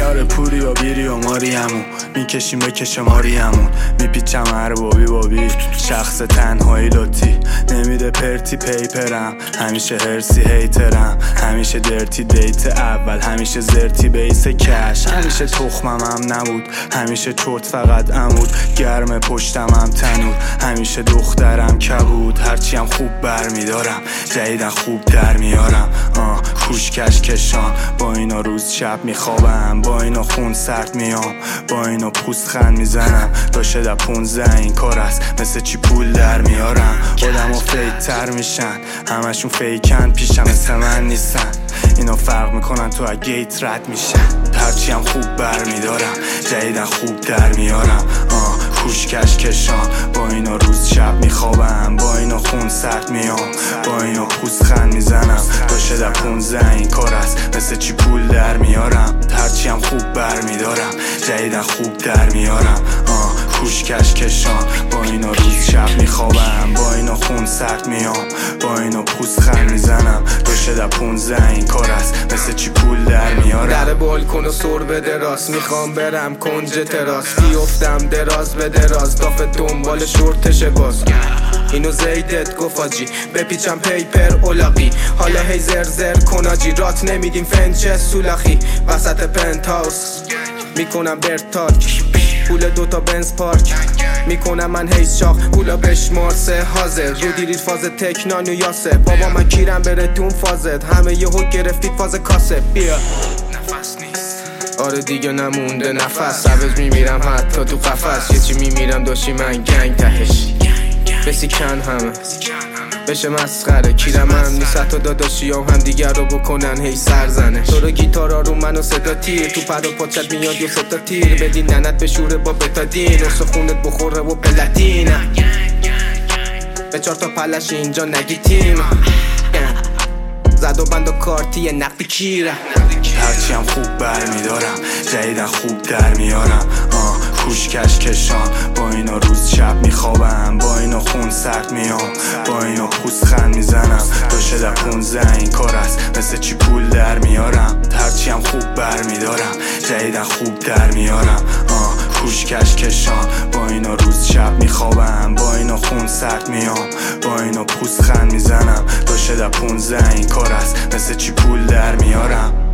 میاره پوری و بیری و ماریمون، میکشیم بکشه ماریمون، میپیچم هر بابی شخص تنهایی لطی، نمیده پرتی پیپرم، همیشه هرسی هیترم، همیشه درتی دیت اول، همیشه زرتی بیس کش، همیشه تخمم هم نبود، همیشه چرت فقط عمود، گرم پشتم هم تنور، همیشه دخترم کبود، هرچی هم خوب برمیدارم، جدیدن خوب در میارم، کوشکش کشان، با اینا روز شب میخوابم، با اینا خون سرد میام، با اینا پوست خند میزنم، داشه در 15 این کار است، مثل چی پول در میارم، آدم ها فیک تر میشن، همشون فیکن پیشم مثل من نیستن، اینا فرق میکنن تو از گیت رد میشن، هرچی هم خوب برمیدارم، جدیدن خوب در میارم، کوشکش کشان، با اینا روز شب میخوابم، با اینا خون سرد میام، با اینا پوست خند میزنم، داشه در 15 این کار است، مثل چی پول در میارم، هرچی هم خوب برمیدارم، جدیدن خوب در میارم، کوشکش کشان، با اینا روز شب میخوابم، با اینا خون سرد میام، با اینا پوست خند میزنم، داشه در 15 این کار است، مثل چی پول در میارم. در بالکن و سر بده راست، میخوام برم کنج تراس، بیفتم دراز به دراز، داف دنبال شورتش باز، اینو زیدت گفاجی بپیچم پیپر اولاقی، حالا هی زر کناجی، رات نمیدیم فنچه سولاخی، وسط پنت هاوس میکنم برتاک، پول دوتا بنز پارک میکنم من هیز شاخ، پولا بشمار سه حاضر، رو دیرید فاز تکنان و یاسه، بابا من کیرم بره تون فازت، همه یهو گرفتید فاز کاسه، بیا نفس نیست، آره دیگه نمونده نفس، عوض میمیرم حتی تو قفس، یه چی میمیرم داشتی من گنگ تهش، بسی کن همه بشه مسخره، کیرم هم نیست حتی داداشیام هم دیگر رو بکنن هی سرزنش، تو رو گیتارا رو منو صدا تیر، تو پر و پاچت میاد یه ستا تیر، بدین ننت به شوره با بتادین، خونت بخوره و پلاتین، به 4 تا پلش اینجا نگی تیم، زد و بند و کارتی نقدی کیره، هرچی هم خوب برمیدارم، جدیدن خوب در میارم، کوشکش کشان، با اینا روز شب میخوابم، با اینا خون سرد میام، با اینا پوست خند میزنم، داشه در 15 این کار است، مثل چی پول در میارم، هرچی هم خوب برمیدارم، جدیدن خوب در میارم، کوشکش کشان، با اینا روز شب میخوابم، با اینا خون سرد میام، با اینا پوست خند میزنم، داشه در 15 این کار است، مثل چی پول در میارم.